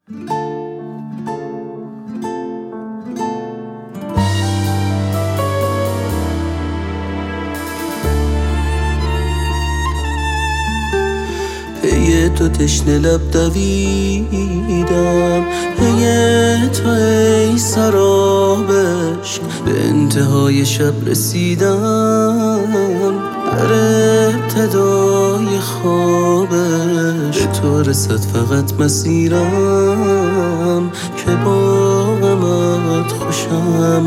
پی تو تشنه لب دویدم، پی تو ای سرابش، به انتهای شب رسیدم، در ابتدای خوابش به تو رسد فقط مسیرم، که با غمت خوشم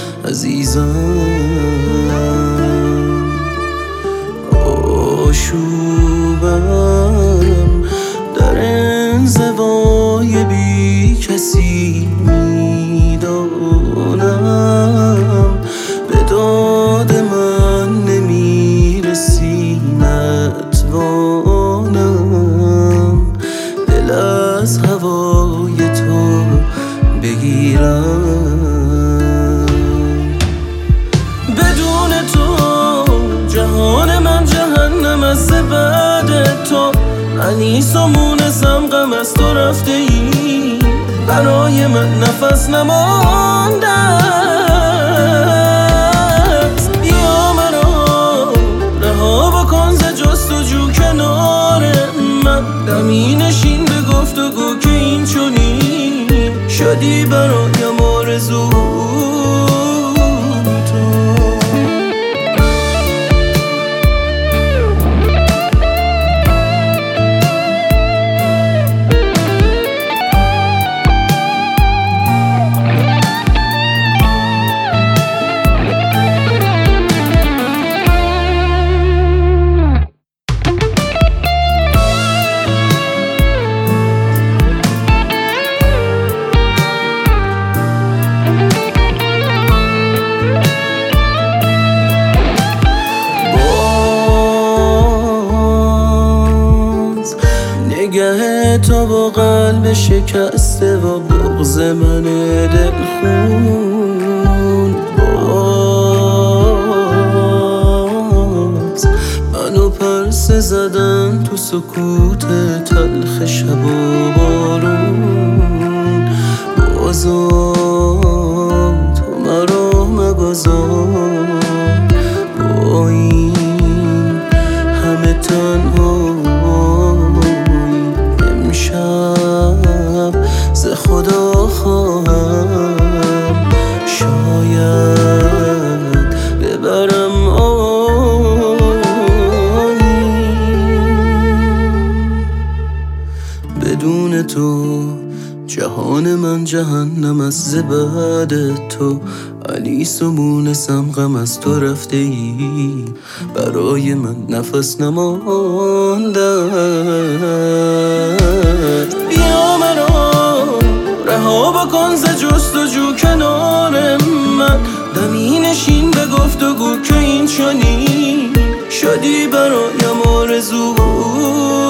عزیزم. آشوبم در انزوای بی کسی میدانم، به داد من نمیرسی نتوانم دل از هوای تو بگیرم. بدون تو جهان من جهنم است، بعد تو انیس و مونسم، غم از تو رفته ای، برای من نفس نمانده است. بیا مرا رها بکن ز جستجو کنار من، دمی نشین به گفتگو که این چنین شدی برایم آرزو تو. نگه تو با قلب شکسته و بغض من دلخون، باز منو پرسه زدن تو سکوت تلخ شب و بارون. بازم تو مرا مگذار با این همه تنها، ز خدا خواهم شاید ببرم آنی. بدون تو جهان من جهنم است، ز بعد تو انیس و مونسم، غم از تو رفته ای، برای من نفس نمانده. بیا مرا رها بکن ز جستجو کنار من، دمی نشین به گفتگو که این چنین شدی برایم آرزو